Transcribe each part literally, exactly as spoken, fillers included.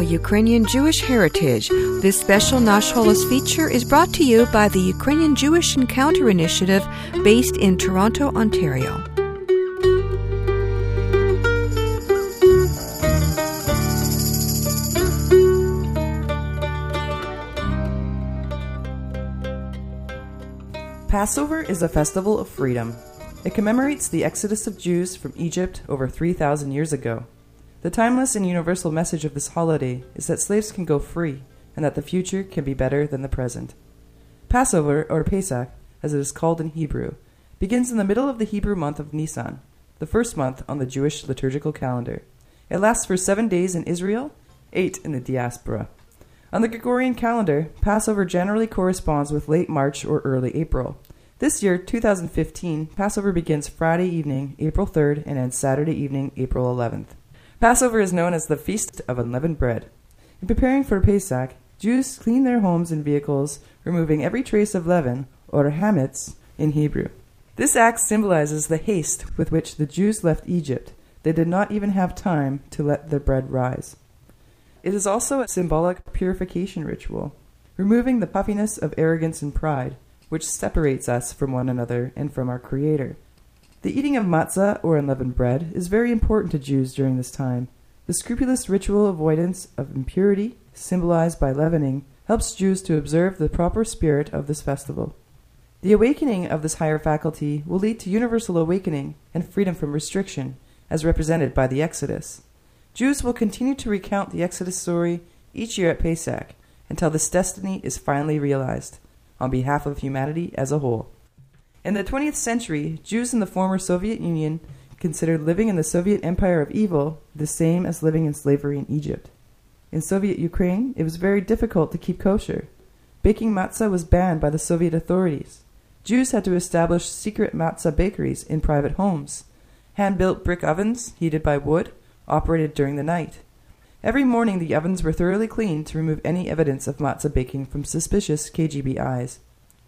Ukrainian Jewish Heritage. This special Nash Holos feature is brought to you by the Ukrainian Jewish Encounter Initiative based in Toronto, Ontario. Passover is a festival of freedom. It commemorates the exodus of Jews from Egypt over three thousand years ago. The timeless and universal message of this holiday is that slaves can go free and that the future can be better than the present. Passover, or Pesach, as it is called in Hebrew, begins in the middle of the Hebrew month of Nisan, the first month on the Jewish liturgical calendar. It lasts for seven days in Israel, eight in the diaspora. On the Gregorian calendar, Passover generally corresponds with late March or early April. This year, two thousand fifteen, Passover begins Friday evening, April third, and ends Saturday evening, April eleventh. Passover is known as the Feast of Unleavened Bread. In preparing for Pesach, Jews clean their homes and vehicles, removing every trace of leaven, or hametz in Hebrew. This act symbolizes the haste with which the Jews left Egypt. They did not even have time to let their bread rise. It is also a symbolic purification ritual, removing the puffiness of arrogance and pride, which separates us from one another and from our Creator. The eating of matzah, or unleavened bread, is very important to Jews during this time. The scrupulous ritual avoidance of impurity, symbolized by leavening, helps Jews to observe the proper spirit of this festival. The awakening of this higher faculty will lead to universal awakening and freedom from restriction, as represented by the Exodus. Jews will continue to recount the Exodus story each year at Pesach until this destiny is finally realized, on behalf of humanity as a whole. In the twentieth century, Jews in the former Soviet Union considered living in the Soviet Empire of evil the same as living in slavery in Egypt. In Soviet Ukraine, it was very difficult to keep kosher. Baking matzah was banned by the Soviet authorities. Jews had to establish secret matzah bakeries in private homes. Hand-built brick ovens, heated by wood, operated during the night. Every morning the ovens were thoroughly cleaned to remove any evidence of matzah baking from suspicious K G B eyes.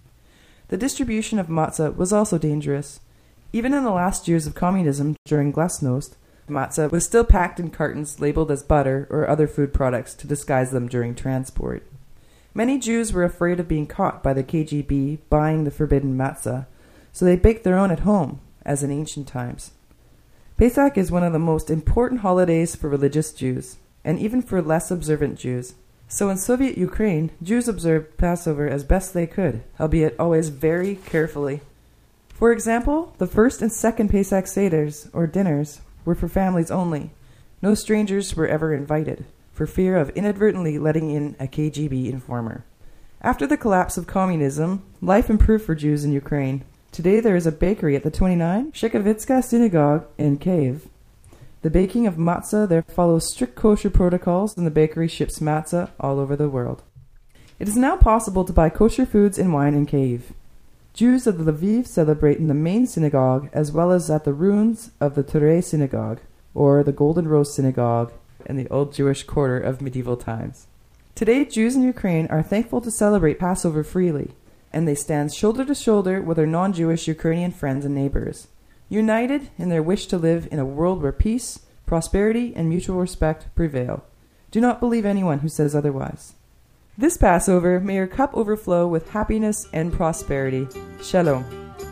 The distribution of matzah was also dangerous. Even in the last years of communism during glasnost, matzah was still packed in cartons labeled as butter or other food products to disguise them during transport. Many Jews were afraid of being caught by the K G B buying the forbidden matzah, so they baked their own at home, as in ancient times. Pesach is one of the most important holidays for religious Jews, and even for less observant Jews. So in Soviet Ukraine, Jews observed Passover as best they could, albeit always very carefully. For example, the first and second Pesach Seders, or dinners, were for families only. No strangers were ever invited, for fear of inadvertently letting in a K G B informer. After the collapse of communism, life improved for Jews in Ukraine. Today there is a bakery at the twenty-nine Shekhavitska Synagogue in Kyiv. The baking of matzah there follows strict kosher protocols, and the bakery ships matzah all over the world. It is now possible to buy kosher foods and wine in Kyiv. Jews of Lviv celebrate in the main synagogue as well as at the ruins of the Turei Synagogue, or the Golden Rose Synagogue, in the old Jewish quarter of medieval times. Today, Jews in Ukraine are thankful to celebrate Passover freely, and they stand shoulder to shoulder with their non-Jewish Ukrainian friends and neighbors, united in their wish to live in a world where peace, prosperity, and mutual respect prevail. Do not believe anyone who says otherwise. This Passover, may your cup overflow with happiness and prosperity. Shalom.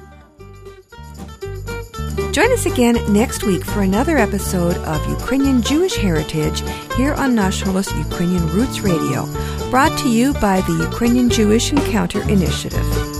Join us again next week for another episode of Ukrainian Jewish Heritage here on Nash Holos Ukrainian Roots Radio, brought to you by the Ukrainian Jewish Encounter Initiative.